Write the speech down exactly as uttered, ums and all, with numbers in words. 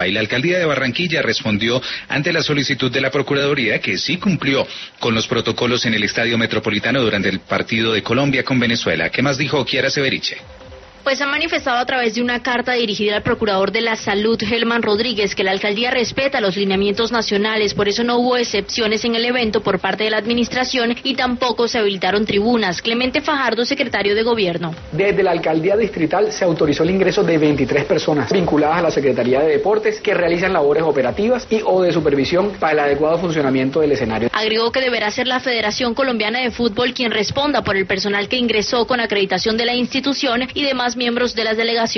Y la alcaldía de Barranquilla respondió ante la solicitud de la Procuraduría que sí cumplió con los protocolos en el Estadio Metropolitano durante el partido de Colombia con Venezuela. ¿Qué más dijo Kiara Severiche? Pues ha manifestado a través de una carta dirigida al Procurador de la Salud, Helman Rodríguez, que la alcaldía respeta los lineamientos nacionales, por eso no hubo excepciones en el evento por parte de la administración y tampoco se habilitaron tribunas. Clemente Fajardo, secretario de Gobierno. Desde la alcaldía distrital se autorizó el ingreso de veintitrés personas vinculadas a la Secretaría de Deportes que realizan labores operativas y o de supervisión para el adecuado funcionamiento del escenario. Agregó que deberá ser la Federación Colombiana de Fútbol quien responda por el personal que ingresó con acreditación de la institución y demás miembros de las delegaciones.